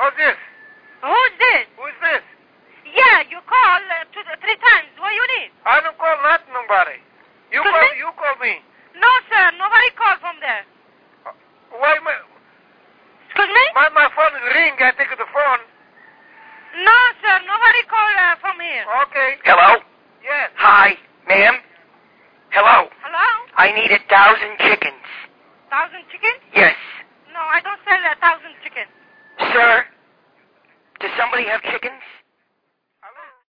Who's this? Who's this? Who is this? Yeah, you call 3 times. What you need? I don't call nobody. You Excuse call. me? You call me. No, sir. Nobody called from there. Why Excuse me? my phone is ring? I take the phone. No, sir. Nobody called from here. Okay. Hello? Yes. Hi, ma'am? Hello? Hello? I need 1,000 chickens. 1,000 chickens? Yes. No, I don't sell 1,000 chickens. Sir? Does somebody have chickens?